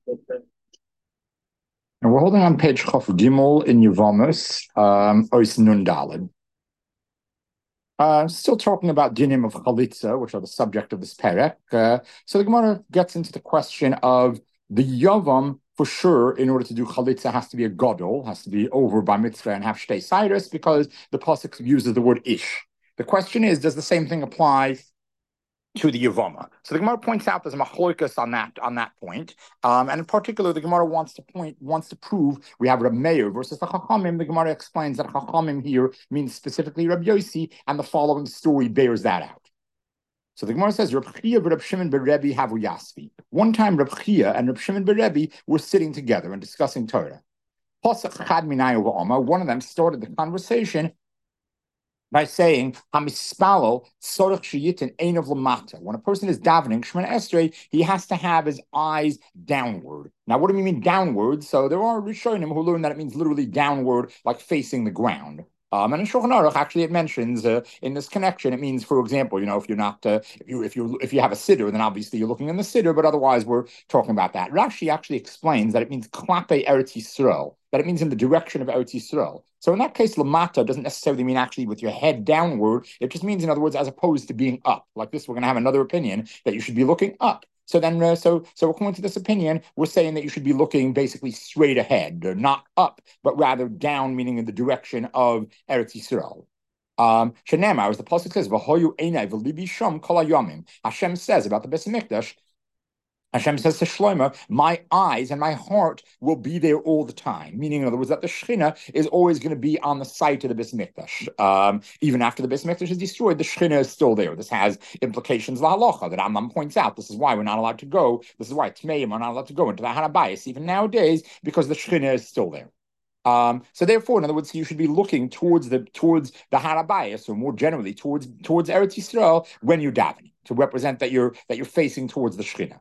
And we're holding on page Chof Gimel in Yevamos, Ois Nun Daled. Still talking about dinim of chalitza, which are the subject of this perek. So the Gemara gets into the question of the yavam. For sure, in order to do chalitza, has to be a gadol, has to be over by mitzvah and have shtei sidus, because the pasuk uses the word ish. The question is, does the same thing apply to the Yavama? So the Gemara points out there's a machloikas on that point, and in particular, the Gemara wants to prove we have Reb Meir versus the Chachamim. The Gemara explains that Chachamim here means specifically Reb Yossi, and the following story bears that out. So the Gemara says, Reb Chia and Reb Shimon ben Rebbe havu yasvi. One time, Reb Chia and Reb Shimon ben Rebbe were sitting together and discussing Torah. One of them started the conversation by saying, "Hamispalo tzorich sheyitin ein of lamata." When a person is davening Shemona Esrei, he has to have his eyes downward. Now, what do we mean downward? So there are Rishonim who learn that it means literally downward, like facing the ground. And in Shulchan Aruch, actually, it mentions in this connection, it means, for example, if you're not, if you have a siddur, then obviously you're looking in the siddur, but otherwise we're talking about that. Rashi actually explains that it means klape Eretz Yisrael, that it means in the direction of Eretz Yisrael. So in that case, lamata doesn't necessarily mean actually with your head downward. It just means, in other words, as opposed to being up. Like this, we're going to have another opinion that you should be looking up. So then, so according to this opinion, we're saying that you should be looking basically straight ahead, or not up, but rather down, meaning in the direction of Eretz Yisrael. Shenema, as the pasuk says, "V'hoyu einai v'libi sham kol hayomim." Hashem says about the Beis Hamikdash. Hashem says to Shlomo, my eyes and my heart will be there all the time. Meaning, in other words, that the Shekhinah is always going to be on the site of the Beis Hamikdash. Even after the Beis Hamikdash is destroyed, the Shekhinah is still there. This has implications lahalacha that Rambam points out. This is why we're not allowed to go. This is why Tmeim are not allowed to go into the Hanabayis, even nowadays, because the Shekhinah is still there. So therefore, in other words, you should be looking towards the Harabayas, or more generally towards Eretz Yisrael when you're davening, to represent that you're facing towards the Shekhinah.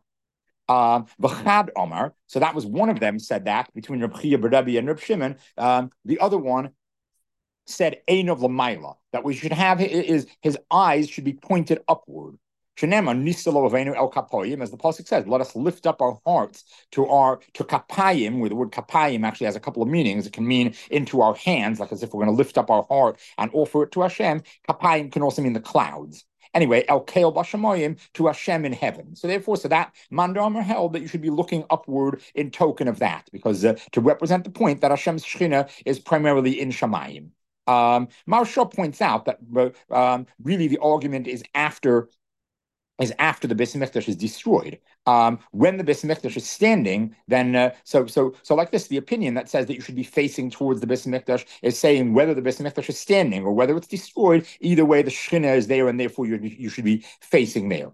V'chad Omar, so that was one of them said that between Reb Chia ben Rebbe and Reb Shimon. The other one said Ein of Lamaila, that we should have his eyes should be pointed upward. Shenema nisalo avenu el kapoyim, as the pasuk says, let us lift up our hearts to kapayim, where the word kapayim actually has a couple of meanings. It can mean into our hands, like as if we're going to lift up our heart and offer it to Hashem. Kapayim can also mean the clouds. Anyway, El Keil Bashamoyim, to Hashem in heaven. So therefore, that Mandamer held that you should be looking upward in token of that, because to represent the point that Hashem's Shekhinah is primarily in Shamayim. Maharsha points out that really the argument is after the Beis Hamikdash is destroyed. When the Beis Hamikdash is standing, then so like this, the opinion that says that you should be facing towards the Beis Hamikdash is saying whether the Beis Hamikdash is standing or whether it's destroyed. Either way, the Shekhinah is there, and therefore you should be facing there.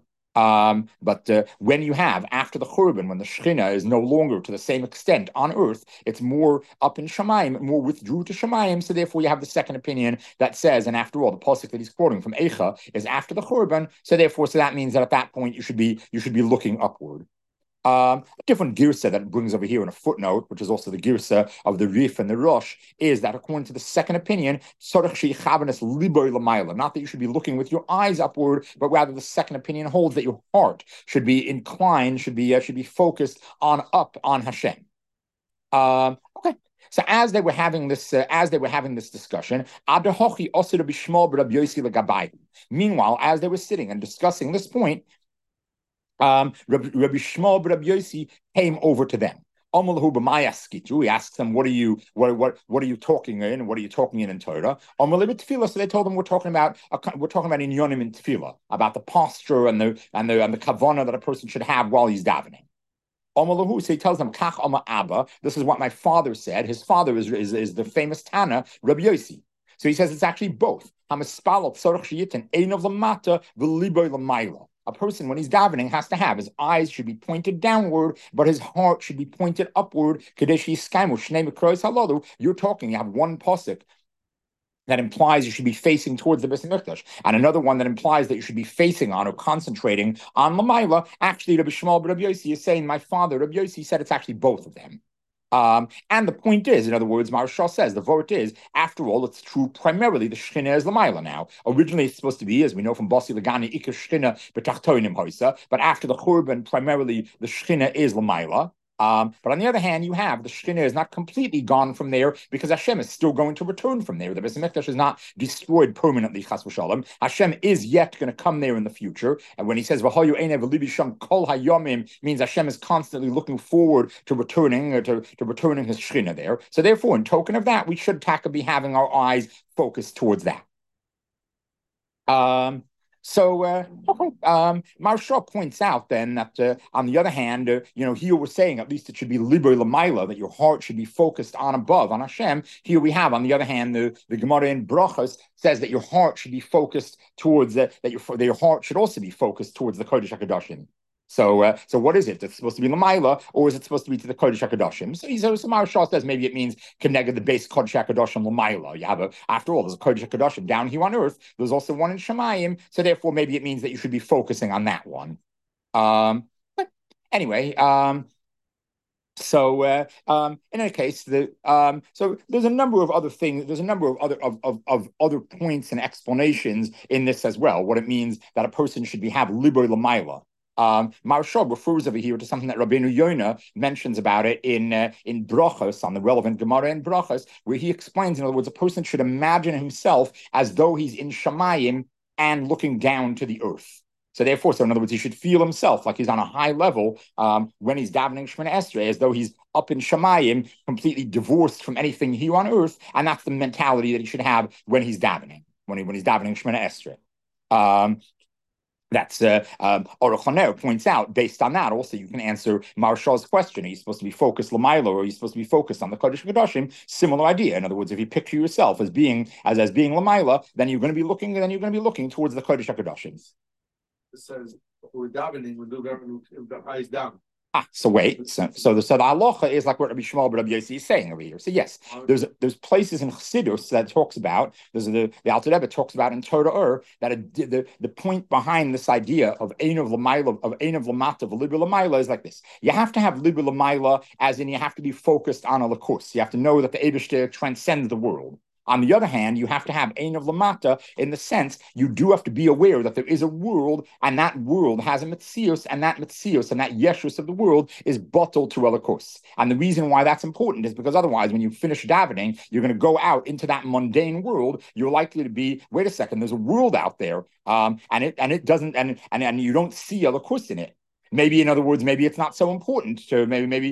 But when you have, after the Churban, when the Shekhinah is no longer to the same extent on earth, it's more up in Shamayim, more withdrew to Shamayim, so therefore you have the second opinion that says, and after all, the pasuk that he's quoting from Eicha is after the Churban, so that means that at that point you should be looking upward. A different girsa that it brings over here in a footnote, which is also the girsa of the Rif and the Rosh, is that according to the second opinion, not that you should be looking with your eyes upward, but rather the second opinion holds that your heart should be inclined, should be focused on Hashem. Okay. So as they were having this discussion, meanwhile, as they were sitting and discussing this point, Rabbi Shmuel Rabbi Yossi came over to them. He asks them, "What are you talking in? What are you talking in Torah?" So they told him we're talking about inyonim in tefillah, about the posture and the kavanah that a person should have while he's davening. So he tells them, "Kach Ama Abba." This is what my father said. His father is the famous Tana Rabbi Yossi. So he says it's actually both. A person, when he's davening, has to have his eyes should be pointed downward, but his heart should be pointed upward. You're talking, you have one pasuk that implies you should be facing towards the Beis Hamikdash, and another one that implies that you should be facing on or concentrating on Lamaila. Actually, Rabbi Shmuel Rabbi Yossi is saying, my father, Rabbi Yossi, said it's actually both of them. And the point is, in other words, Maharsha says, the vort is, after all, it's true primarily the Shekhinah is Lamaila now. Originally, it's supposed to be, as we know from Basi Lagani, Ikar Shekhinah B'tachtoinim Hoisa, but after the Churban, primarily the Shekhinah is Lamaila. But on the other hand, you have the Shekhinah is not completely gone from there because Hashem is still going to return from there. The Beis Hamikdash is not destroyed permanently, Chas v'shalom. Hashem is yet going to come there in the future. And when he says V'hayu einev v'libi sham kol hayomim, means Hashem is constantly looking forward to returning to returning his Shekhinah there. So therefore, in token of that, we should be having our eyes focused towards that. Maharsha points out then that on the other hand, here we're saying at least it should be liber lamaila, that your heart should be focused on above, on Hashem. Here we have, on the other hand, the Gemara in Brachos says that your heart should be focused towards that your heart should also be focused towards the Kodesh HaKadoshim. So what is it? It's supposed to be Lamaila, or is it supposed to be to the Kodesh HaKadoshim? So Maharsha says maybe it means connected the base Kodesh HaKadoshim Lamaila. You have after all, there's a Kodesh HaKadoshim down here on earth. There's also one in Shemayim. So therefore, maybe it means that you should be focusing on that one. But anyway, in any case, so there's a number of other things. There's a number of other points and explanations in this as well. What it means that a person should have liber lamaila. Maharsha refers over here to something that Rabbeinu Yonah mentions about it in Brachos, on the relevant Gemara in Brachos, where he explains, in other words, a person should imagine himself as though he's in Shemayim and looking down to the earth. So therefore, in other words, he should feel himself like he's on a high level when he's davening Shemoneh Esrei, as though he's up in Shemayim, completely divorced from anything here on earth, and that's the mentality that he should have when he's davening, when he's davening Shemoneh Esrei. That's Aruch HaNer points out. Based on that, also you can answer Maharsha's question: are you supposed to be focused Lamaila, or are you supposed to be focused on the Kodesh HaKadoshim? Similar idea. In other words, if you picture yourself as being Lamaila, then you're going to be looking towards the Kodesh HaKadoshim. It says we're davening, we do with the eyes down. So wait, so the halacha is like what Rabbi Shmuel Rabbi Yossi is saying over here. So yes, there's places in Chassidus that talks about. There's the Alter Rebbe talks about in Torah that the point behind this idea of ein of l'mayla, of ein of l'mata, of liber l'mayla is like this. You have to have liber l'mayla, as in you have to be focused on a lakus. You have to know that the Eibishter transcends the world. On the other hand, you have to have Ein of Lamata in the sense you do have to be aware that there is a world, and that world has a Metzios, and that Yeshus of the world is bottled to Elikos. And the reason why that's important is because otherwise, when you finish davening, you're going to go out into that mundane world. You're likely to be, wait a second, there's a world out there, and it doesn't, and you don't see Elikos in it. Maybe, in other words, maybe it's not so important. So maybe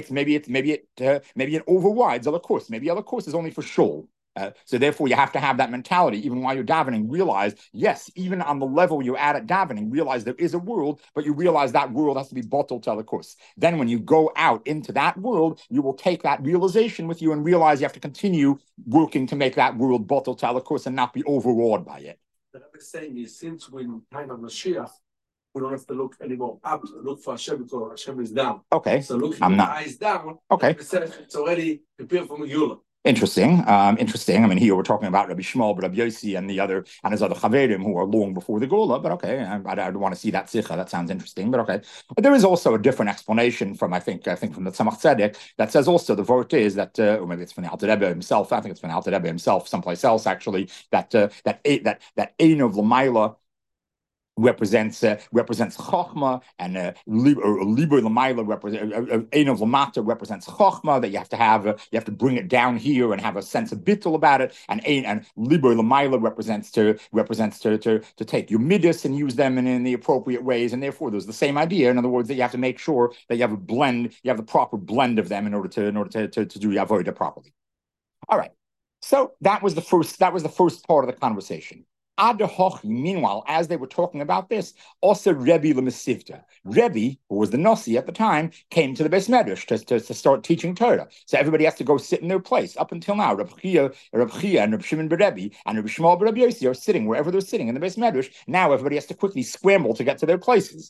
it overrides Elikos. Maybe Elikos is only for Shul. So therefore, you have to have that mentality, even while you're davening, realize, yes, even on the level you're at davening, realize there is a world, but you realize that world has to be bottled to Elikos. Then when you go out into that world, you will take that realization with you and realize you have to continue working to make that world bottled to Elikos and not be overawed by it. The Rebbe is saying is, since we're in time of Mashiach, we don't have to look anymore up, look for Hashem, because Hashem is down. Okay. So looking with the eyes down, okay, it's already prepared for Megillah. Interesting. I mean, here we're talking about Rabbi Shmuel, Rabbi Yossi, and his other Chaverim who are long before the Gula. But okay, I want to see that Sikha. That sounds interesting. But okay, but there is also a different explanation from I think from the Tzemach Tzedek that says also the vort is that, or maybe it's from the Alter Rebbe himself. I think it's from the Alter Rebbe himself, someplace else actually. That Ein of L'mayla represents Chochma, and Liber L'mayla Ein of Lamata represents Chochma, that you have to bring it down here and have a sense of bittul about it, and Liber L'mayla represents to take your midas and use them in the appropriate ways, and therefore there's the same idea. In other words, that you have to make sure that you have the proper blend of them in order to do your avodah properly. All right, so that was the first part of the conversation. Meanwhile, as they were talking about this, also Rebbe Lemesivta. Rebbe, who was the Nasi at the time, came to the Beis Medrash to start teaching Torah. So everybody has to go sit in their place. Up until now, Reb Chia and Reb Shimon Berebi and Reb Shmuel Berebi Yossi are sitting wherever they're sitting in the Beis Medrash. Now everybody has to quickly scramble to get to their places.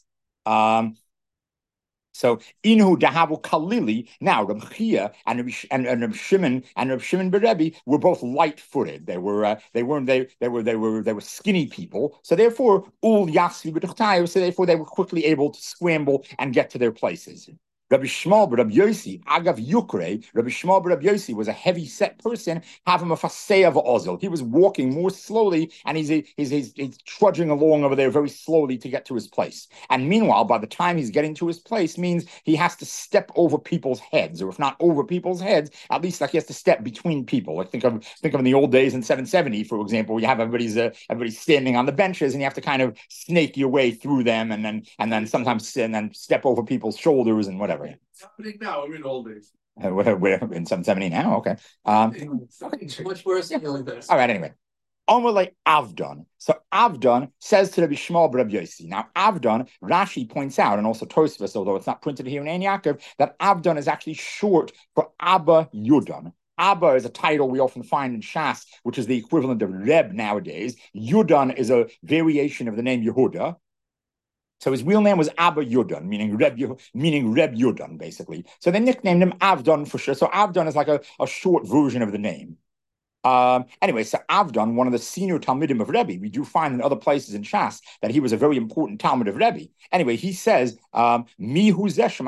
So Inhu Dahavu Kalili. Now Reb Chia and Reb Shimon Berebi were both light-footed. They were skinny people. So therefore, Ul Yasvi B'Duchtayu. So therefore, they were quickly able to scramble and get to their places. Rabbi Shmuel but Rabbi Yossi, Agav Yukre, Rabbi Shmuel but Rabbi Yossi was a heavy set person, having a fasei of ozil. He was walking more slowly, and he's trudging along over there very slowly to get to his place. And meanwhile, by the time he's getting to his place, means he has to step over people's heads, or if not over people's heads, at least like he has to step between people. Like think of in the old days in 770, for example, where you have everybody's standing on the benches, and you have to kind of snake your way through them, and then sometimes step over people's shoulders and whatever. It's happening now. We're in old days. We're in 770 now. Okay. It's much worse than the old days. All right. Anyway, Omele Avdon. So Avdon says to Rabbi Shmuel Rabbi Yossi. Now Avdon, Rashi points out, and also Tosfos, although it's not printed here in Ein Yaakov, that Avdon is actually short for Abba Yudon. Abba is a title we often find in Shas, which is the equivalent of Reb nowadays. Yudon is a variation of the name Yehuda. So his real name was Abba Yudon, meaning Reb Yudon, basically. So they nicknamed him Avdon for sure. So Avdon is like a short version of the name. Anyway, so Avdon, one of the senior Talmidim of Rebbe, we do find in other places in Shas that he was a very important Talmud of Rebbe. Anyway, he says, "Mi Who is this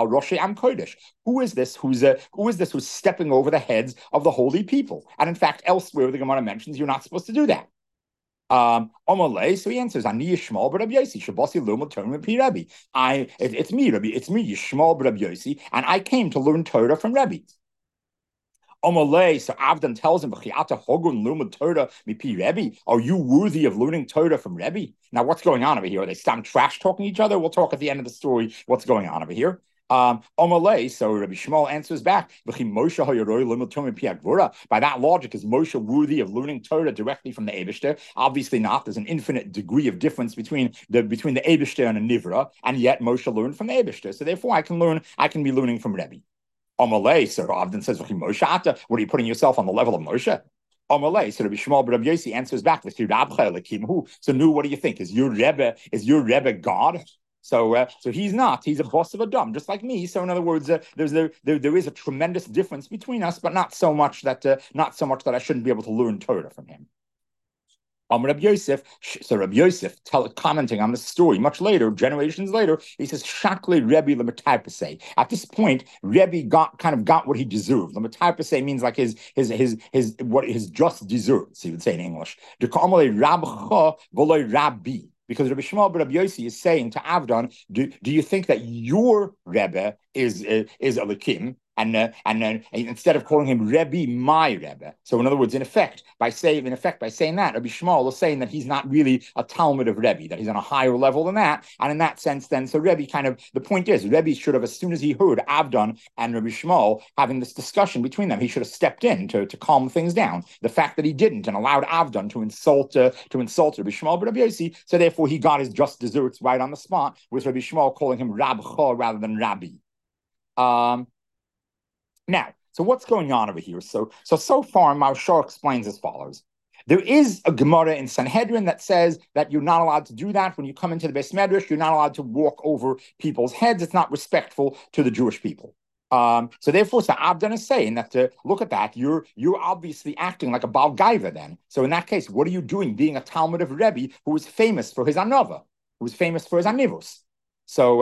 who's stepping over the heads of the holy people?" And in fact, elsewhere the Gemara mentions you're not supposed to do that. So he answers, Ani Yishmael but Rabbi Yossi, Shabasi Lumad Torah Pi Rebbe. It's me, Yishmael but Rabbi Yossi, and I came to learn Torah from Rebbe. So Avdon tells him, are you worthy of learning Torah from Rebbe? Now, what's going on over here? Are they stop trash talking each other? We'll talk at the end of the story what's going on over here. So Rabbi Shmuel answers back, by that logic, is Moshe worthy of learning Torah directly from the Eibishter? Obviously not. There's an infinite degree of difference between the Eibishter and a Nivra, and yet Moshe learned from the Eibishter. So therefore I can be learning from Rebbe. So Avdon says, Moshe, what are you putting yourself on the level of Moshe? So Rabbi Shmuel Rabbi Yossi answers back, so Nu, what do you think? Is your Rebbe God? So he's not. He's a boss of a dumb, just like me. So in other words, there is a tremendous difference between us, but not so much that I shouldn't be able to learn Torah from him. Rabbi Yosef, commenting on the story much later, generations later, he says, Shakle Rebbe L'Mataypasei. At this point, Rebbe got what he deserved. L'Mataypasei means like his just deserts, he would say in English. Rabbi. Because Rabbi Shmuel Rabbi Yossi is saying to Avdon, do you think that your Rebbe is Elikim? And instead of calling him Rebbe, my Rebbe. So in other words, in effect, by saying that, Rabbi Shmuel is saying that he's not really a Talmud of Rebbe, that he's on a higher level than that. And in that sense, then, so Rebbe the point is, Rebbe should have, as soon as he heard Avdon and Rabbi Shmuel having this discussion between them, he should have stepped in to calm things down. The fact that he didn't and allowed Avdon to insult Rabbi Shmuel Rabbi Yossi, so therefore he got his just desserts right on the spot, with Rabbi Shmuel calling him Rabcha rather than Rabbi. Now, so what's going on over here? So far, Maharshal explains as follows. There is a Gemara in Sanhedrin that says that you're not allowed to do that. When you come into the Beis Medrash, you're not allowed to walk over people's heads. It's not respectful to the Jewish people. So therefore, Avdon is saying that look at that, you're obviously acting like a Baal Gaiva then. So in that case, what are you doing being a Talmud of Rebbe who is famous for his Anova, who is famous for his Anivus? So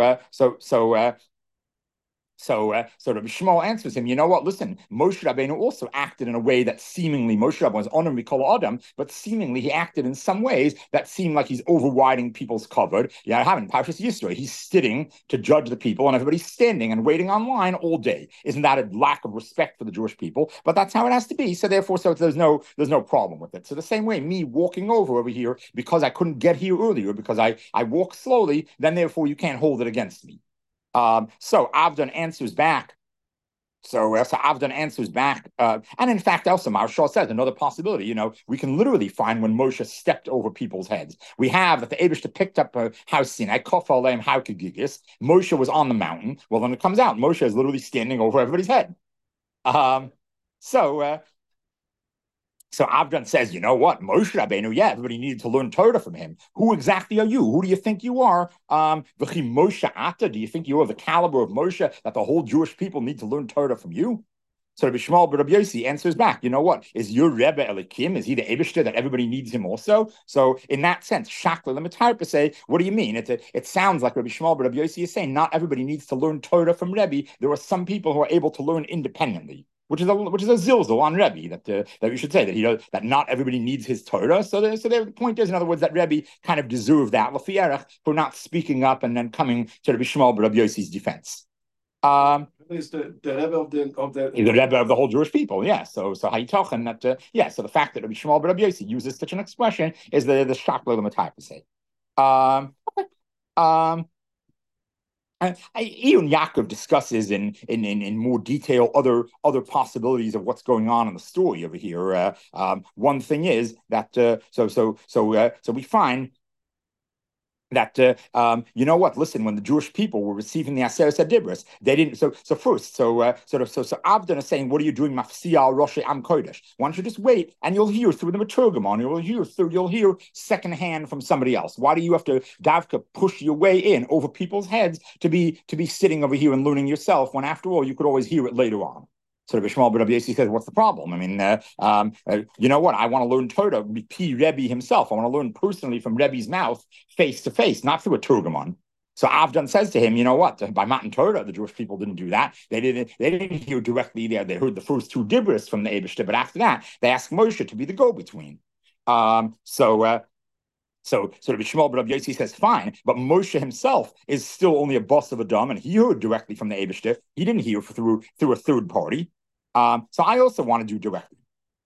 Rabbi Shmuel answers him, you know what, listen, Moshe Rabbeinu also acted in a way that seemingly, Moshe Rabbeinu was Onam Mikol Adam, but seemingly he acted in some ways that seemed like he's overriding people's covered. Yeah, I haven't. Parshas Yisro, he's sitting to judge the people, and everybody's standing and waiting online all day. Isn't that a lack of respect for the Jewish people? But that's how it has to be. So therefore, there's no problem with it. So the same way, me walking over here because I couldn't get here earlier because I walk slowly, then therefore you can't hold it against me. So Avdon answers back. Avdon answers back. And in fact, also, Maharshal says another possibility, we can literally find when Moshe stepped over people's heads. We have that the Eibishter picked up a house Sinai, Kof Aleim Haukegigis. Moshe was on the mountain. Well, then it comes out, Moshe is literally standing over everybody's head. So Avdon says, you know what, Moshe Rabbeinu, yeah, everybody needed to learn Torah from him. Who exactly are you? Who do you think you are? Moshe Ata, do you think you are the caliber of Moshe that the whole Jewish people need to learn Torah from you? So Rabbi Shmuel but Rabbi Yossi answers back, you know what? Is your Rebbe Elikim? Is he the Eibishter that everybody needs him also? So in that sense, Shakla Lemitarpa say, what do you mean? It sounds like Rabbi Shmuel but Rabbi Yossi is saying not everybody needs to learn Torah from Rebbe. There are some people who are able to learn independently. Which is a zilzal on Rebbe that we should say that not everybody needs his Torah. So the point is, in other words, that Rebbe kind of deserved that Lafierach for not speaking up and then coming to Rabbi Shmuel but Rabbi Yossi's defense. Is the Rebbe of the He's the Rebbe of the whole Jewish people, yeah. So Hayitochen that so the fact that Rabbi Shmuel but Rabbi Yossi uses such an expression is the shakla l'mataypa say. Iyun Yaakov discusses in more detail other possibilities of what's going on in the story over here. One thing is that so we find that you know what? Listen, when the Jewish people were receiving the Aseret Adibris, they didn't. So Avdon is saying, "What are you doing, Mafsiya Rosh Am Kodesh? Why don't you just wait and you'll hear through the Maturgamon, you'll hear secondhand from somebody else. Why do you have to davka push your way in over people's heads to be sitting over here and learning yourself when after all you could always hear it later on?" So Rabbi Shmuel but Rabbi Yossi says, what's the problem? I mean, you know what? I want to learn Torah, P. Rebbe himself. I want to learn personally from Rebbe's mouth, face to face, not through a Turgamon. So Avdan says to him, you know what? By Matan Torah, the Jewish people didn't do that. They didn't hear directly there. They heard the first two dibros from the Eibishter, but after that, they asked Moshe to be the go-between. So Rabbi Shmuel but Rabbi Yossi says, fine, but Moshe himself is still only a boss of Adam, and he heard directly from the Eibishter. He didn't hear through a third party. So I also want to do directly.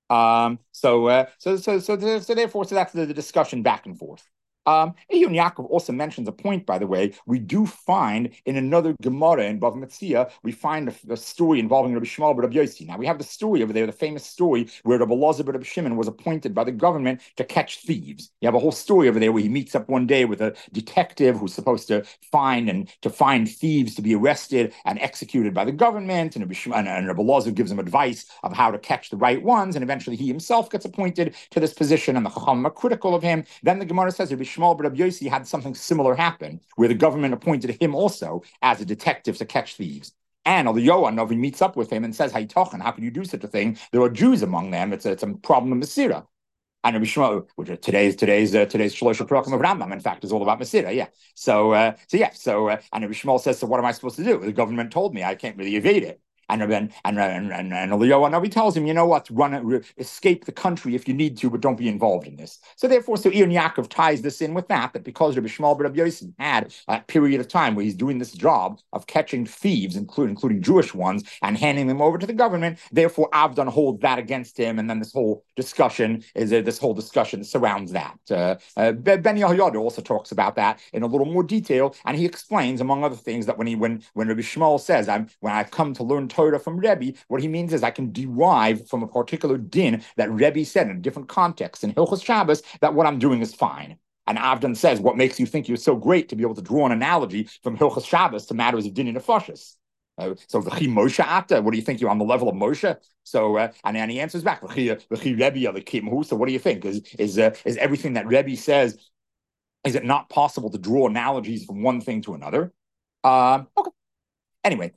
So therefore, that's the discussion back and forth. Iyun Yaakov also mentions a point, by the way. We do find in another Gemara in Bava Metzia, we find a story involving Rabbi Shmuel but Rabbi Yossi. Now we have the story over there, the famous story where Rabbi Elazar but Rabbi Shimon was appointed by the government to catch thieves. You have a whole story over there where he meets up one day with a detective who's supposed to find thieves to be arrested and executed by the government. And Rabbi Elazar gives him advice of how to catch the right ones. And eventually he himself gets appointed to this position, and the Chacham are critical of him. Then the Gemara says Rabbi Shmuel but Rabbi Yossi had something similar happen, where the government appointed him also as a detective to catch thieves. And Eliyahu Novi meets up with him and says, Hayitochen, how can you do such a thing? There are Jews among them. It's a problem of Masira. And Rabbi Shmuel, which today's Shlosh Prakim of Rambam, in fact, is all about Masira. Yeah. So and Rabbi Shmuel says, so what am I supposed to do? The government told me I can't really evade it. And Eliyahu Hanavi tells him, you know what, escape the country if you need to, but don't be involved in this. So therefore, Iyun Yaakov ties this in with that because Rabbi Shmuel but Rabbi Yossi had a period of time where he's doing this job of catching thieves, including Jewish ones, and handing them over to the government. Therefore, Avdan holds that against him, and then this whole discussion surrounds that. Ben Yehoyada also talks about that in a little more detail, and he explains, among other things, that when Rabbi Shmuel says, when I've come to learn Torah from Rebbe, what he means is I can derive from a particular din that Rebbe said in a different context in Hilchos Shabbos that what I'm doing is fine. And Avdan says, what makes you think you're so great to be able to draw an analogy from Hilchos Shabbos to matters of din and nefashos? So v'chi Moshe ata, what do you think? You're on the level of Moshe? So and he answers back, v'chi Rebbe elikim. So what do you think? Is everything that Rebbe says, is it not possible to draw analogies from one thing to another? Okay. Anyway.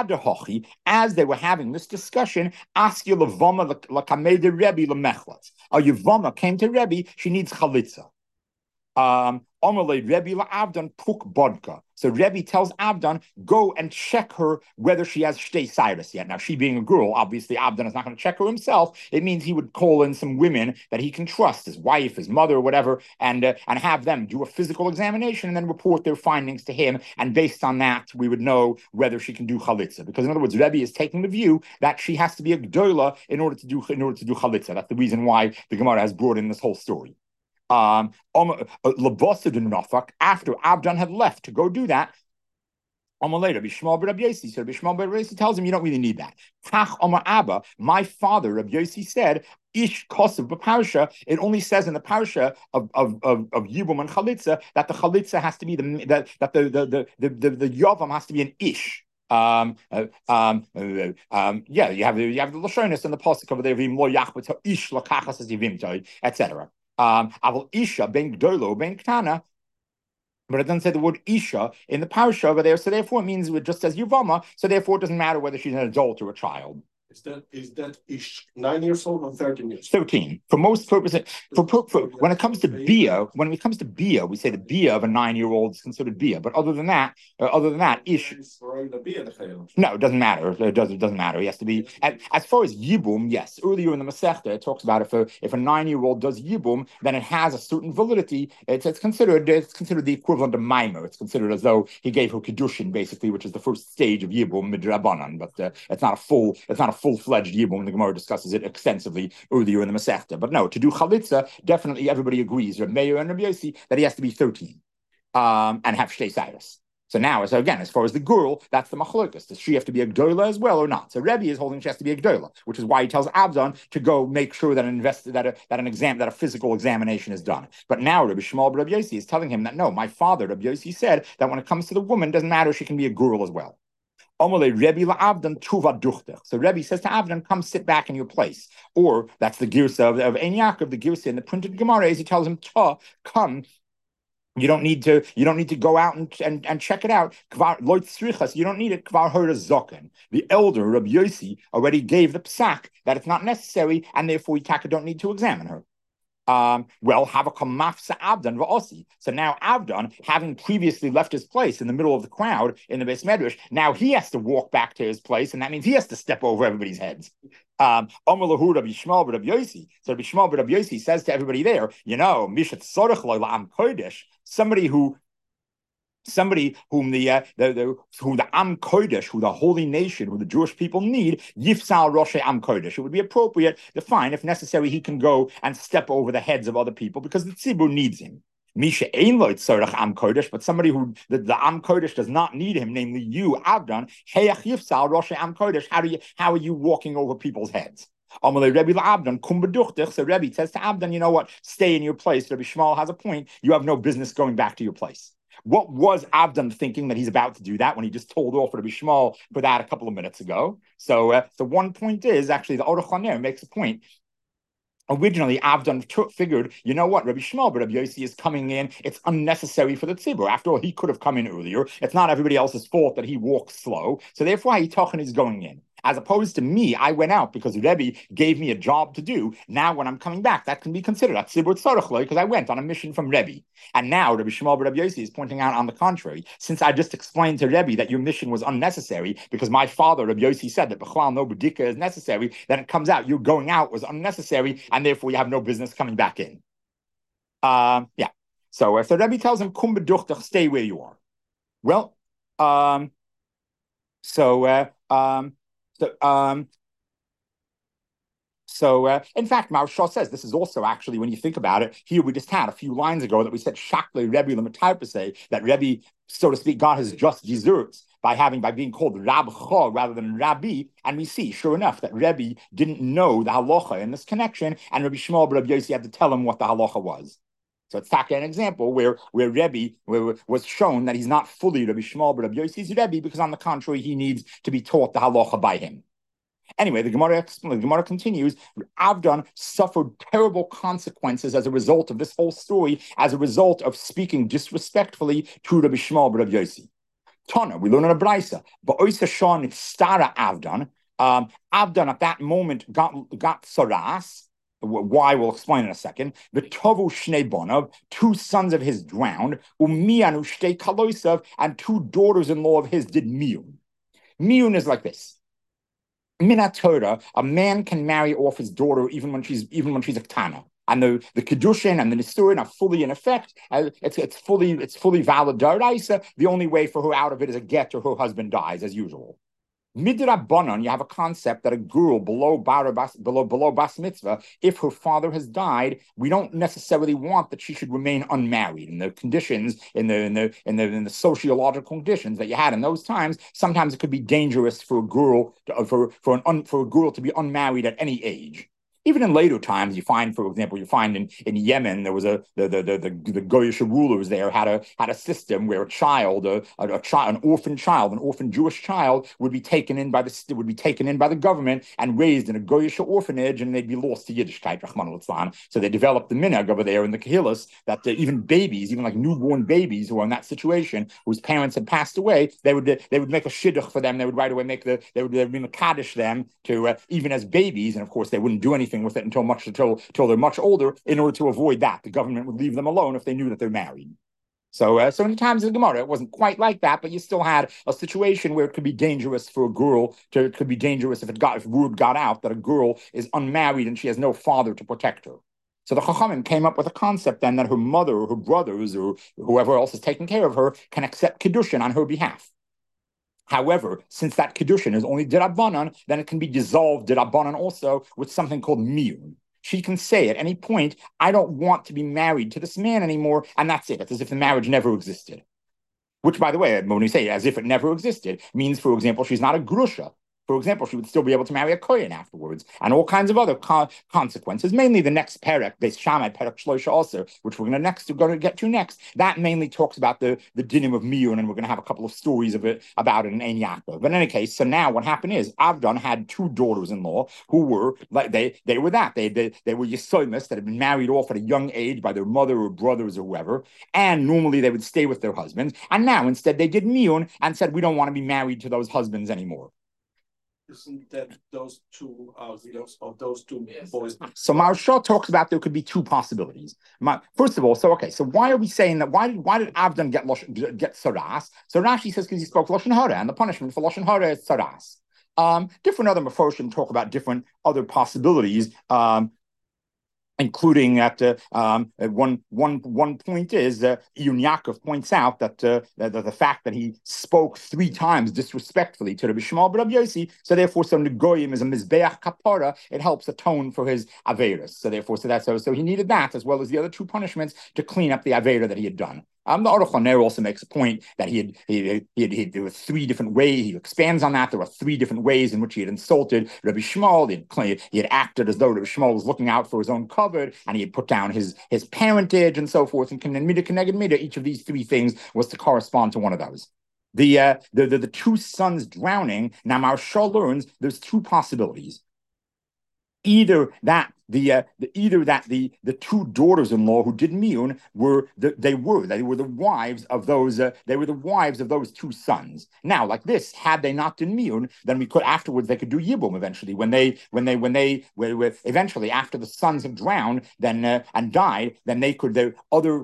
As they were having this discussion, Askia Levama Lakameda Rebbe Lemechlatz. A Yevama came to Rebbe, she needs chalitza. Rebbe Avdan Puk Bodka. So Rebbe tells Avdan, go and check her whether she has Shtei Cyrus yet. Now, she being a girl, obviously Avdan is not going to check her himself. It means he would call in some women that he can trust, his wife, his mother, or whatever, and have them do a physical examination and then report their findings to him. And based on that, we would know whether she can do chalitza. Because in other words, Rebbe is taking the view that she has to be a gdola in order to do chalitza. That's the reason why the Gemara has brought in this whole story. After Avdan had left to go do that, later, Bishmal Rabbi Yossi said, Bishmal Rabbi Yossi tells him, you don't really need that. Abba, my father, Rabbi Yossi said, Ish Kosev B'Parsha, it only says in the Parsha of Yibum and Chalitza that the Chalitza has to be the Yovam has to be an Ish. You have the Lashonis and the Pasuk over there, Vim Lo Yachbet Ish Lakachas as Yivim, etc. Aval Isha ben Gdolo ben Ktana, but it doesn't say the word Isha in the parasha over there, so therefore it means it just says Yuvama, so therefore it doesn't matter whether she's an adult or a child. Is that ish 9 years old or 13 years? 13. For most purposes, when it comes to bia, we say the bia of a 9-year-old is considered bia. But other than that, ish. No, it doesn't matter. It doesn't matter. He has to be. As far as yibum, yes. Earlier in the Masechta, it talks about if a 9-year-old does yibum, then it has a certain validity. It's considered the equivalent of maimer. It's considered as though he gave her kedushin, basically, which is the first stage of yibum midrabanan. But it's not a full-fledged yibum. The Gemara discusses it extensively earlier in the Masechta. But no, to do chalitza, definitely everybody agrees, Reb Meir and Reb Yossi, that he has to be 13 and have shtei cyrus. So now, as far as the girl, that's the machlokas. Does she have to be a gdola as well or not? So Rebbe is holding she has to be a gdola, which is why he tells Abdon to go make sure that a physical examination is done. But now Rabbi Shmuel Rabbi Yossi is telling him that no, my father Rabbi Yossi said that when it comes to the woman, doesn't matter, she can be a girl as well. So Rebbe says to Avdan, come sit back in your place. Or that's the girsa of Ein Yaakov, the girsa in the printed Gemara, is he tells him, come. You don't need to go out and check it out. You don't need it. The elder, Rabbi Yossi, already gave the psak that it's not necessary, and therefore Yitaka don't need to examine her. Well, Havaka Abdan Va'osi. So now Abdan, having previously left his place in the middle of the crowd in the Beis Medrash, now he has to walk back to his place, and that means he has to step over everybody's heads. Rabbi Shmuel Rabbi Yossi. So Rabbi Shmuel Rabbi Yossi says to everybody there, Mishat Sorech Lo La'am Kodesh, somebody whom the Am Kodesh, who the holy nation, who the Jewish people need, Yifsal Rosh Am Kodesh. It would be appropriate to find, if necessary, he can go and step over the heads of other people because the Tzibur needs him. Misha Ein Lo Tzorech Am Kodesh, but somebody who the Am Kodesh does not need him, namely you, Abdan, Heyach Yifsal Rosh Am Kodesh. How are you walking over people's heads? So Rebbe says to Abdan, you know what? Stay in your place. Rabbi Shmuel has a point. You have no business going back to your place. What was Abdan thinking that he's about to do that when he just told off Rabbi Shmuel for that a couple of minutes ago? So one point is, actually, the Aruch LaNer makes a point. Originally, Avdan figured, you know what, Rabbi Shmuel, but Rabbi Yossi is coming in. It's unnecessary for the tzibur. After all, he could have come in earlier. It's not everybody else's fault that he walks slow. So therefore, Hayitachan is going in. As opposed to me, I went out because Rebbe gave me a job to do. Now, when I'm coming back, that can be considered a tzibur tzarech because I went on a mission from Rebbe. And now, Rabbi Shmuel Rabbi Yossi is pointing out, on the contrary, since I just explained to Rebbe that your mission was unnecessary because my father, Rabbi Yossi, said that b'chlal no b'dika is necessary, then it comes out your going out was unnecessary, and therefore you have no business coming back in. Yeah. So Rebbe tells him, kum b'duchtach, stay where you are. Well, in fact, Maharsha says this is also actually, when you think about it, here we just had a few lines ago that we said Shakle Rebbe L'Mataypase, that Rebbe, so to speak, got his just desserts by being called Rab Cho rather than Rabbi, and we see, sure enough, that Rebbe didn't know the halacha in this connection, and Rabbi Shmuel Rabbi Yossi had to tell him what the halacha was. So it's an example where Rebbe was shown that he's not fully Rabbi Shmuel, but Rabbi Yossi's Rebbe, because on the contrary, he needs to be taught the halacha by him. Anyway, the Gemara continues, Avdan suffered terrible consequences as a result of this whole story, as a result of speaking disrespectfully to Rabbi Shmuel, but Rabbi Yossi. Tana, we learn in a Braisa, but Oisa Shon Stara Avdan, Avdan at that moment got saras. Why we'll explain in a second. The Tovu Shnei Bonav, 2 sons of his drowned, Umianu Shtei Kaloisav, and 2 daughters-in-law of his did miyun. Miyun is like this. Minat Torah, a man can marry off his daughter even when she's a Tana. And the Kedushin and the Nisurin are fully in effect. It's fully valid Daraisa. The only way for her out of it is a get or her husband dies, as usual. Midrabanan, you have a concept that a girl below bas mitzvah, if her father has died, we don't necessarily want that she should remain unmarried. In the conditions, in the sociological conditions that you had in those times, sometimes it could be dangerous for a girl to be unmarried at any age. Even in later times, you find, for example, in Yemen, there was the Goyish rulers there had a system where a child, an orphan Jewish child would be taken in by the government and raised in a Goyish orphanage, and they'd be lost to Yiddishkeit, Rahman al-Islam. So they developed the minhag over there in the Kahillas that even babies, even like newborn babies who are in that situation, whose parents had passed away, they would make a shidduch for them. They would right away they would be mekadesh them to even as babies, and of course they wouldn't do anything with it until they're much older. In order to avoid that, the government would leave them alone if they knew that they're married. So in the times of the Gemara, it wasn't quite like that, but you still had a situation where it could be dangerous for a girl. It could be dangerous if word got out that a girl is unmarried and she has no father to protect her. So the Chachamim came up with a concept then that her mother or her brothers or whoever else is taking care of her can accept Kiddushin on her behalf. However, since that Kiddushin is only D'Rabbanan, then it can be dissolved D'Rabbanan also with something called Miyun. She can say at any point, I don't want to be married to this man anymore, and that's it. It's as if the marriage never existed. Which, by the way, when we say as if it never existed, means, for example, she's not a grusha. For example, she would still be able to marry a kohen afterwards, and all kinds of other consequences. Mainly the next perek, Beis Shammai perek Shloisha also, which we're going to get to next. That mainly talks about the dinim of miyun, and we're going to have a couple of stories about it in Ein Yaakov. But in any case, so now what happened is Avdan had two daughters-in-law who were like they were Yisoimis that had been married off at a young age by their mother or brothers or whoever, and normally they would stay with their husbands. And now instead they did miyun and said we don't want to be married to those husbands anymore. Isn't that those two those two boys? So Maharsha talks about there could be two possibilities. First of all, so why are we saying that? Why did Avdan get saras? So Rashi says because he spoke lashon hara, and the punishment for lashon hara is saras. Different other Meforshim talk about different other possibilities. Including that one point is Iyun Yaakov points out that the fact that he spoke 3 times disrespectfully to Rabbi Shmuel Rabbi Yossi, so therefore some negoyim is a mizbeach kapara, it helps atone for his averis. So he needed that as well as the other 2 punishments to clean up the avera that he had done. The Aruch LaNer also makes a point that there were 3 different ways. He expands on that. There were 3 different ways in which he had insulted Rabbi Shmuel. He had acted as though Rabbi Shmuel was looking out for his own covet, and he had put down his parentage and so forth. And mida keneged mida, each of these 3 things was to correspond to one of those. The 2 sons drowning. Now Maharsha learns there's 2 possibilities. Either that the 2 daughters-in-law who did miyun were the wives of those 2 sons. Now, like this, had they not done miyun, then we could afterwards they could do yibum eventually when eventually after the sons have drowned and died, then they could the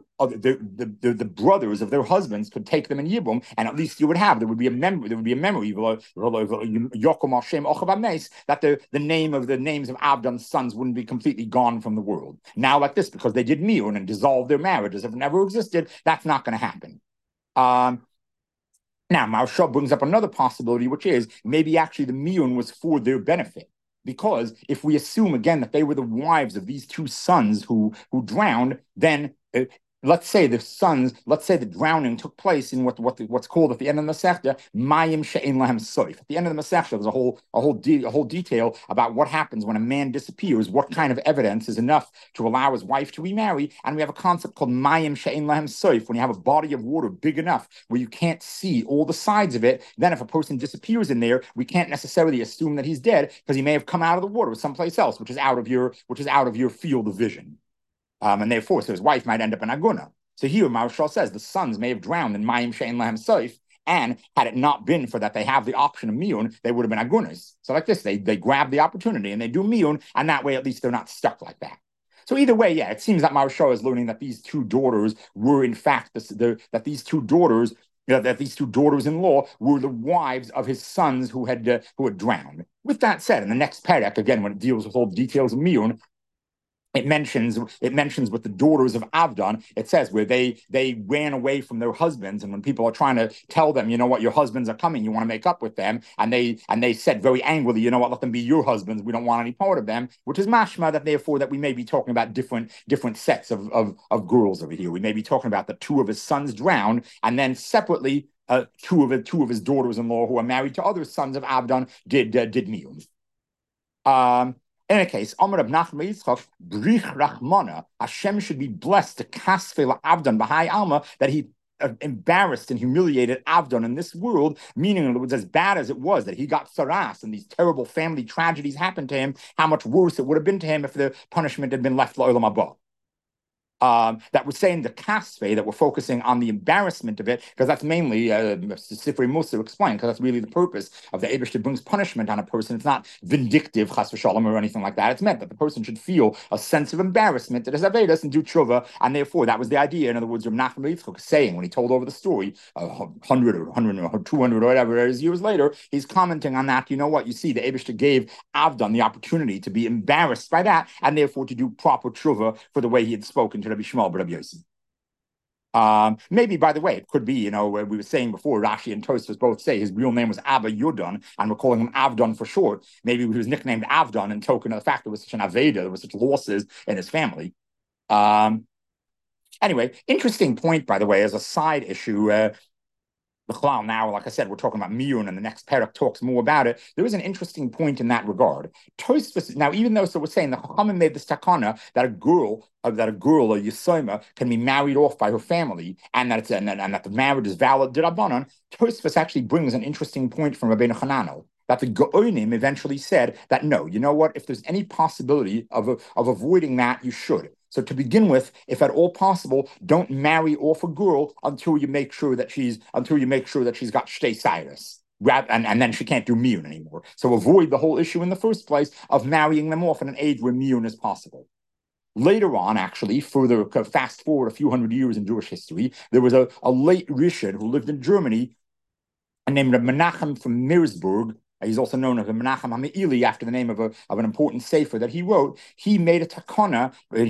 brothers of their husbands could take them in yibum, and at least there would be a memory that the names of Avdan's sons wouldn't be completely gone from the world. Now, like this, because they did miyun and dissolved their marriages, if it never existed, that's not going to happen. Now, Maharsha brings up another possibility, which is maybe actually the miyun was for their benefit. Because if we assume again that they were the wives of these 2 sons who drowned, then let's say the drowning took place in what's called at the end of the Masechta, Mayim She'ein Lahem Soif. At the end of the Masechta, there's a whole detail about what happens when a man disappears, what kind of evidence is enough to allow his wife to remarry, and we have a concept called Mayim She'ein Lahem Soif. When you have a body of water big enough where you can't see all the sides of it, then if a person disappears in there, we can't necessarily assume that he's dead because he may have come out of the water someplace else, which is out of your field of vision. And therefore, so his wife might end up in Aguna. So here, Maharsha says the sons may have drowned in Mayim She'ein Lahem Soif, and had it not been for that they have the option of miyun, they would have been Agunas. So like this, they grab the opportunity and they do miyun, and that way at least they're not stuck like that. So either way, yeah, it seems that Maharsha is learning that these 2 daughters were in fact that these 2 daughters-in-law were the wives of his sons who had drowned. With that said, in the next perek, again, when it deals with all the details of miyun, it mentions with the daughters of Avdan, it says where they ran away from their husbands, and when people are trying to tell them, you know what, your husbands are coming, you want to make up with them, and they said very angrily, you know what, let them be your husbands, we don't want any part of them, which is mashma that therefore that we may be talking about different sets of girls over here. We may be talking about the 2 of his sons drowned, and then separately 2 of his daughters-in-law who are married to other sons of Avdan did miyun. In any case, Amar Rab Nachman Yitzchak, Brich Rachmana, Hashem should be blessed to kasfe Avdon Bahai Alma, that he embarrassed and humiliated Avdon in this world, meaning it was as bad as it was, that he got saras and these terrible family tragedies happened to him, how much worse it would have been to him if the punishment had been left L'olam Haba. That we're saying the kasfe, that we're focusing on the embarrassment of it, because that's mainly, Sifrei Musa explained, because that's really the purpose of the Eibush that brings punishment on a person. It's not vindictive, chas v'shalom, or anything like that. It's meant that the person should feel a sense of embarrassment that is Avedis and do tshuva, and therefore that was the idea. In other words, Reb Nachman Yitzchak saying, when he told over the story, 100 or 100 or 200 or whatever it is years later, he's commenting on that. You know what? You see, the Eibush gave Avdon the opportunity to be embarrassed by that, and therefore to do proper tshuva for the way he had spoken to Rabbi Shmuel, but Rabbi Yossi. Maybe, by the way, it could be, we were saying before, Rashi and Tosfos both say his real name was Abba Yudon, and we're calling him Avdon for short. Maybe he was nicknamed Avdon in token of the fact there was such an Aveda, there was such losses in his family. Anyway, interesting point, by the way, as a side issue. Now, like I said, we're talking about Miyun, and the next parak talks more about it. There is an interesting point in that regard. Tosfos, now, even though we're saying the Chachamim made this takana that a girl, or Yisoma, can be married off by her family, and that that the marriage is valid d'Rabbanan, Tosfos actually brings an interesting point from Rabbeinu Hananel, that the Gaonim eventually said that no, you know what? If there's any possibility of avoiding that, you should. So to begin with, if at all possible, don't marry off a girl until you make sure that she's got shtei cyrus, and then she can't do miyun anymore. So avoid the whole issue in the first place of marrying them off at an age where miyun is possible. Later on, actually, further fast forward a few hundred years in Jewish history, there was a late Rishon who lived in Germany, named Menachem from Mirsburg. He's also known as Menachem HaMe'ili after the name of an important sefer that he wrote. He made a takana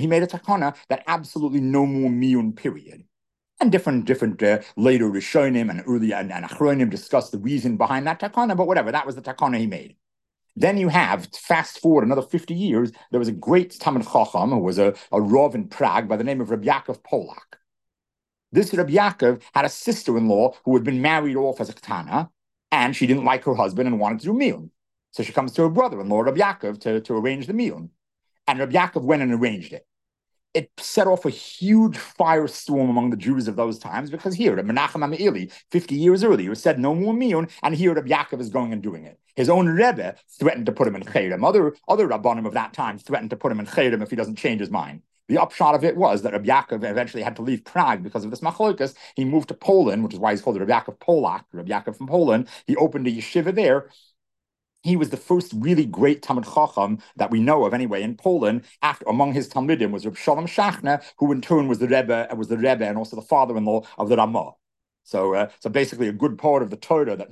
that absolutely no more miyun, period. And different later Rishonim and early and Achronim discussed the reason behind that takana, but whatever, that was the takana he made. Then you have, fast forward another 50 years, there was a great Talmid Chacham who was a Rav in Prague by the name of Rabbi Yaakov Polak. This Rabbi Yaakov had a sister-in-law who had been married off as a ketana, and she didn't like her husband and wanted to do miyun. So she comes to her brother-in-law, Rabbi Yaakov, to arrange the miyun. And Rabbi Yaakov went and arranged it. It set off a huge firestorm among the Jews of those times, because here, Menachem HaMe'ili, 50 years earlier, said no more miyun, and here Rabbi Yaakov is going and doing it. His own Rebbe threatened to put him in cherem. Other Rabbanim of that time threatened to put him in cherem if he doesn't change his mind. The upshot of it was that Rabbi Yaakov eventually had to leave Prague because of this machlokas. He moved to Poland, which is why he's called Rabbi Yaakov Polak, Rabbi Yaakov from Poland. He opened a yeshiva there. He was the first really great Talmid Chacham that we know of, anyway, in Poland. Among his Talmidim was Reb Shalom Shachna, who in turn was the Rebbe and also the father-in-law of the Ramah. So basically, a good part of the Torah, of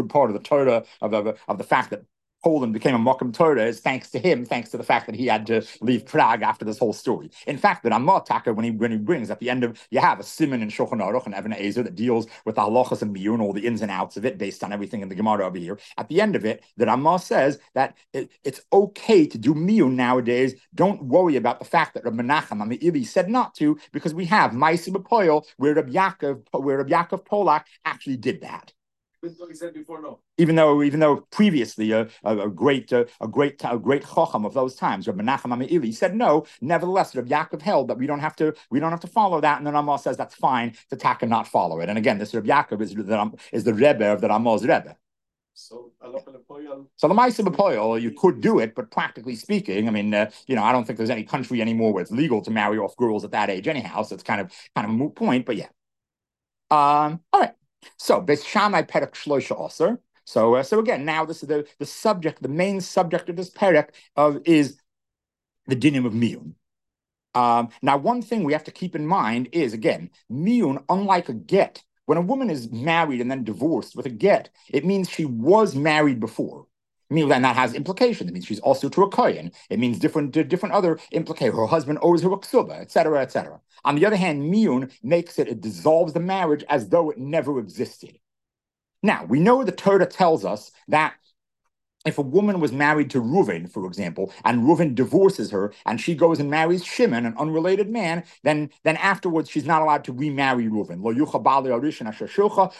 the fact that Poland became a Mokum Torah is thanks to him, thanks to the fact that he had to leave Prague after this whole story. In fact, the Ramah Taka, when he brings at the end of, you have a Siman and Shulchan Aruch and Even Ezer that deals with the halachas and miyun, all the ins and outs of it, based on everything in the Gemara over here. At the end of it, the Ramah says that it's okay to do miyun nowadays. Don't worry about the fact that Reb Menachem HaMe'ili said not to, because we have Ma'aseh B'Poel, where Reb Yaakov Polak actually did that. He said before, no. Even though previously a great chacham of those times, Rabbi Menachem HaMe'ili, said no. Nevertheless, Rabbi Yaakov held that we don't have to follow that, and the Ramah says that's fine to taka not follow it. And again, this Rabbi Yaakov is the Rebbe of the Ramah's Rebbe. So the Ma'aseh B'Poel, you could do it, but practically speaking, I mean, I don't think there's any country anymore where it's legal to marry off girls at that age anyhow. So it's kind of a moot point, but yeah. All right. So Beis Shammai Perek Shloisha Osir. So again, now this is the subject, the main subject of this perek is the dinim of miyun. Now, one thing we have to keep in mind is, again, miyun, unlike a get, when a woman is married and then divorced with a get, it means she was married before. Then that has implications. It means she's also to a kohen. It means different other implications. Her husband owes her a ksuba, etc., etc. On the other hand, miyun it dissolves the marriage as though it never existed. Now, we know the Torah tells us that if a woman was married to Reuven, for example, and Reuven divorces her and she goes and marries Shimon, an unrelated man, then afterwards she's not allowed to remarry Reuven.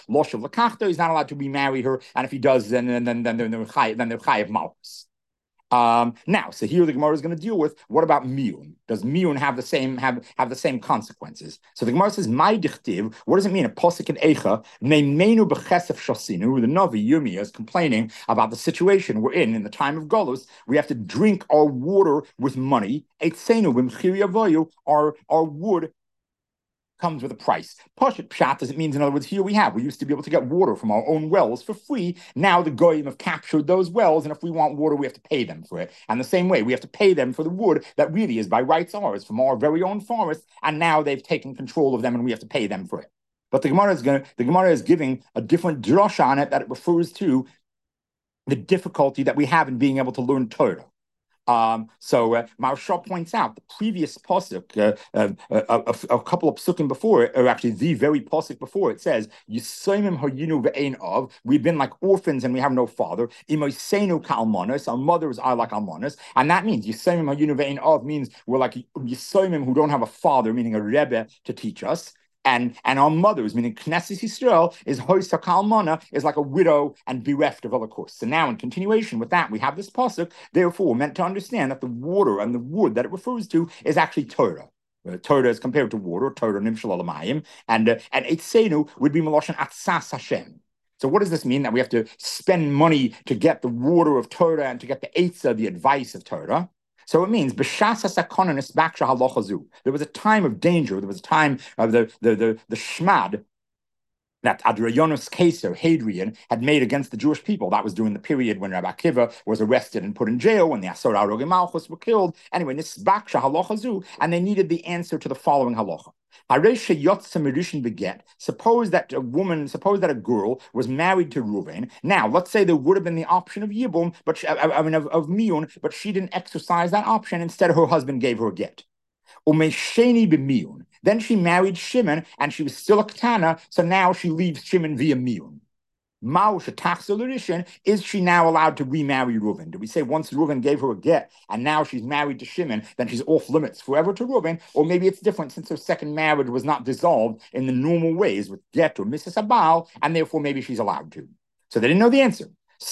He's not allowed to remarry her, and if he does, then they're chayav malchus. Now, so here the Gemara is going to deal with what about miyun? Does miyun have the same consequences? So the Gemara says, "My dichtiv." What does it mean? A posik in eicha neimenu bechesef shasinu. The Navi Yirmiyah is complaining about the situation we're in the time of Golus. We have to drink our water with money. Eitzenu b'mchiri avoyu. Our wood comes with a price. Pashut pshat does it means, in other words, here we used to be able to get water from our own wells for free. Now the goyim have captured those wells, and if we want water, we have to pay them for it. And the same way, we have to pay them for the wood that really is by rights ours from our very own forest, and now they've taken control of them, and we have to pay them for it. But the Gemara is giving a different drasha on it, that it refers to the difficulty that we have in being able to learn Torah. So Maharsha points out the previous pasuk, a couple of psukim before it, or actually the very pasuk before it, says, "Yisoimim hayinu ve'ein av." We've been like orphans and we have no father. Imoseinu ka'almanos. Our mothers are like almanos, and that means Yisoimim hayinu ve'ein av means we're like Yisoimim who don't have a father, meaning a rebbe to teach us. And our mothers, meaning Knesset Yisrael, is Hoisa Kalmana, is like a widow and bereft of other course. So now, in continuation with that, we have this pasuk. Therefore, we're meant to understand that the water and the wood that it refers to is actually Torah. Torah is compared to water, Torah nimshal alamayim, and Eitzenu would be Meloshan Atzas Hashem. So what does this mean? That we have to spend money to get the water of Torah and to get the Eitzah, the advice of Torah. So it means there was a time of danger. There was a time of the shmad that Adrianus Caesar, Hadrian, had made against the Jewish people. That was during the period when Rabbi Akiva was arrested and put in jail, when the Asor Arogim Malchus were killed. Anyway, Nisbaksha halacha zu, and they needed the answer to the following halacha. Suppose that a girl was married to Reuven. Now, let's say there would have been the option of Yibum, but of Miyun, but she didn't exercise that option. Instead, her husband gave her a get. Then she married Shimon, and she was still a Ketana, so now she leaves Shimon via Miyun. Is she now allowed to remarry Reuven? Do we say once Reuven gave her a get and now she's married to Shimon, then she's off limits forever to Reuven? Or maybe it's different, since her second marriage was not dissolved in the normal ways with get or Mrs. Abal, and therefore maybe she's allowed to. So they didn't know the answer.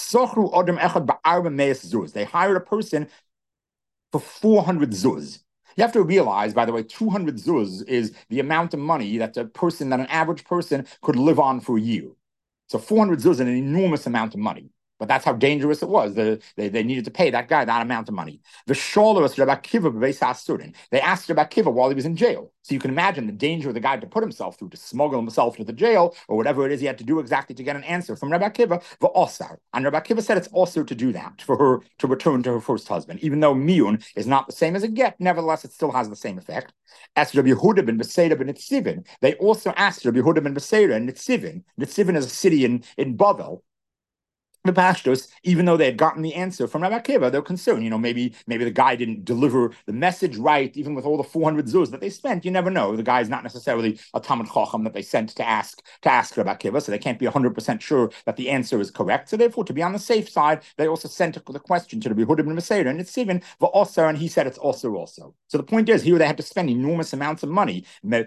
They hired a person for 400 zuz. You have to realize, by the way, 200 zuz is the amount of money that an average person could live on for a year. So 400 zuz is an enormous amount of money. But that's how dangerous it was. They needed to pay that guy that amount of money. The Sholers Rabbi Akiva b'Beis. They asked Rabbi Akiva while he was in jail. So you can imagine the danger of the guy to put himself through, to smuggle himself to the jail, or whatever it is he had to do exactly to get an answer from Rabbi Akiva, the Osar. And Rabbi Akiva said it's also to do that, for her to return to her first husband. Even though Miyun is not the same as a get, nevertheless, it still has the same effect. As Rabbi Yehuda ben Beseira ben Nitzivin, they also asked Rabbi Yehuda ben Beseira in Nitzivin. Nitzivin is a city in Bavel. The pastors, even though they had gotten the answer from Rabbi Akiva, they're concerned. Maybe the guy didn't deliver the message right, even with all the 400 zuz that they spent. You never know. The guy's not necessarily a Talmid Chacham that they sent to ask Rabbi Akiva, so they can't be 100% sure that the answer is correct. So therefore, to be on the safe side, they also sent the question to Rabbi Yehuda ben Beseira, and it's even v'osar, and he said it's also. So the point is, here they had to spend enormous amounts of money to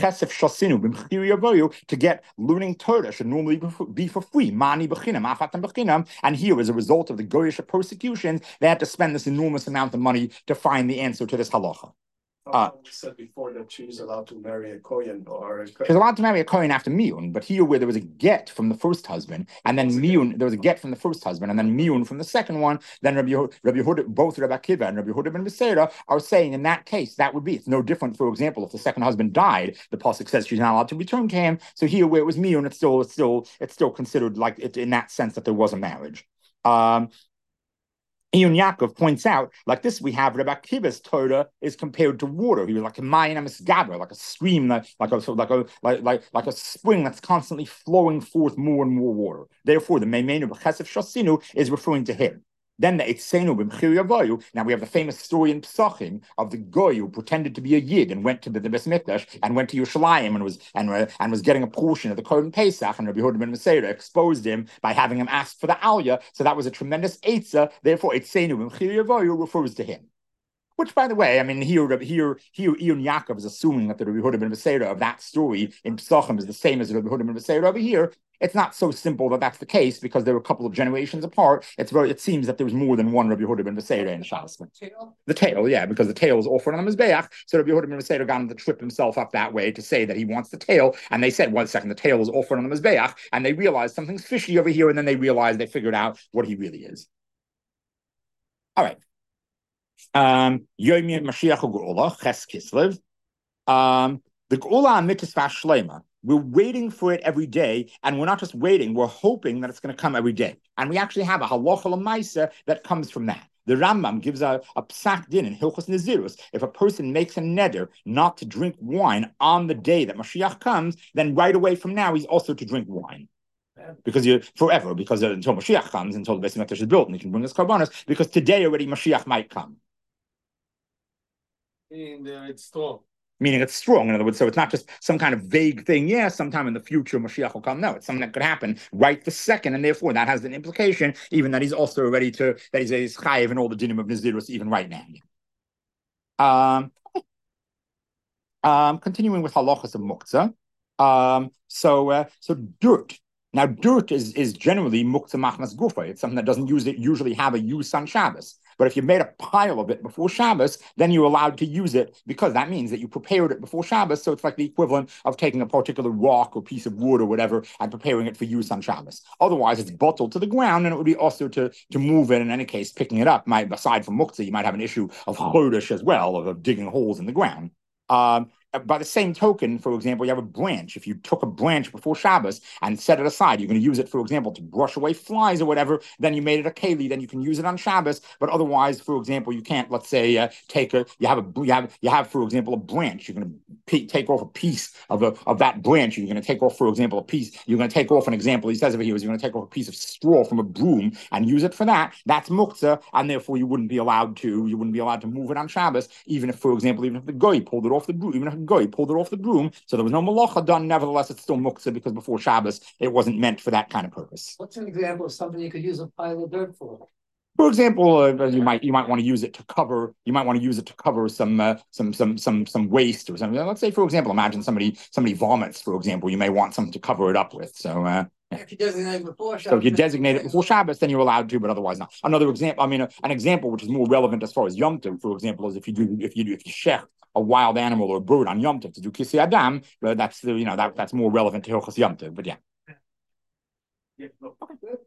get learning Torah. Should normally be for free. Mani b'chinam, and here, as a result of the Goyish persecutions, they had to spend this enormous amount of money to find the answer to this halacha. You said before that she's allowed to marry a Kohen She's allowed to marry a Kohen after Miyun, but here where there was a get from the first husband, and then Miyun, there was a get from the first husband, and then Miyun from the second one, then Rabbi Yehuda, both Rabbi Akiva and Rabbi Yehuda ben Beseira are saying in that case, that would be, it's no different, for example, if the second husband died, the pasuk says she's not allowed to return to him, so here where it was Miyun, it's still considered like it in that sense that there was a marriage. Iyun Yaakov points out, like this, we have Rabbi Akiva's Torah is compared to water. He was like a mayim misgaber, like a stream, like a spring that's constantly flowing forth more and more water. Therefore, the Meimenu b'chesef shasinu is referring to him. Then the Eitzenu b'mchiri avoyu. Now we have the famous story in Pesachim of the goy who pretended to be a yid and went to the Beis Mikdash and went to Yerushalayim and was getting a portion of the Korban Pesach, and Rabbi Yehuda ben Beseira exposed him by having him ask for the Aliyah. So that was a tremendous Eitzah. Therefore, Eitzenu b'mchiri avoyu refers to him. Which, by the way, I mean, here Ion Yaakov is assuming that the Rabbi Yehuda ben Beseira of that story in Pesachim is the same as the Rabbi Yehuda ben Beseira over here. It's not so simple that that's the case because there were a couple of generations apart. It seems that there was more than one Rabbi Yehuda ben Beseira in Shabbos. The tail, yeah, because the tail was offered on the Mizbeach. So Rabbi Yehuda ben Beseira got him to trip himself up that way to say that he wants the tail. And they said, 1 second, the tail was offered on the Mizbeach. And they realized something's fishy over here. And then they realized they figured out what he really is. All right. Yomi Mashiach Geula Ches Kislev. The Geula Mitzvah Shlema. We're waiting for it every day, and we're not just waiting, we're hoping that it's going to come every day. And we actually have a halacha l'maisa that comes from that. The Rambam gives a psak din in Hilchos Nazirus. If a person makes a neder not to drink wine on the day that Mashiach comes, then right away from now, he's also to drink wine. Because you're forever, because until Mashiach comes, until the Beis Hamikdash is built, and he can bring his karbanos, because today already Mashiach might come. And it's strong. Meaning it's strong, in other words, so it's not just some kind of vague thing. Yeah, sometime in the future Mashiach will come. No, it's something that could happen right the second, and therefore that has an implication, even that he's also ready to, that he's chayiv in all the dinim of Nazirus even right now. Continuing with halachas of muktzah. So dirt. Now, dirt is generally muktzah machnas gufa. It's something that doesn't usually have a use on Shabbos. But if you made a pile of it before Shabbos, then you're allowed to use it because that means that you prepared it before Shabbos. So it's like the equivalent of taking a particular rock or piece of wood or whatever and preparing it for use on Shabbos. Otherwise, it's bottled to the ground, and it would be also to move it. In any case, picking it up might, aside from muktzah, you might have an issue of chodesh as well, of digging holes in the ground. By the same token, for example, you have a branch. If you took a branch before Shabbos and set it aside, you're going to use it, for example, to brush away flies or whatever, then you made it a keli, then you can use it on Shabbos. But otherwise, for example, you can't, let's say, you have, for example, a branch. You're going to take off a piece of that branch. You're going to take off, for example, you're going to take off an example, he says over here, is you're going to take off a piece of straw from a broom and use it for that. That's muktzah, and therefore you wouldn't be allowed to move it on Shabbos, even if the goy pulled it off the broom, even if Goy pulled it off the broom, so there was no malacha done. Nevertheless, it's still muktzah because before Shabbos it wasn't meant for that kind of purpose. What's an example of something you could use a pile of dirt for? For example, you might want to use it to cover. You might want to use it to cover some waste or something. Let's say, for example, imagine somebody vomits. For example, you may want something to cover it up with. So. If you designate it before Shabbos, so if you designate it before Shabbos, then you're allowed to, but otherwise not. Another example, an example which is more relevant as far as Yom Tov, for example, is if you shech a wild animal or a bird on Yom Tov to do Kisei Adam, that's more relevant to Hilchos Yom Tov. But yeah. Yeah. Okay.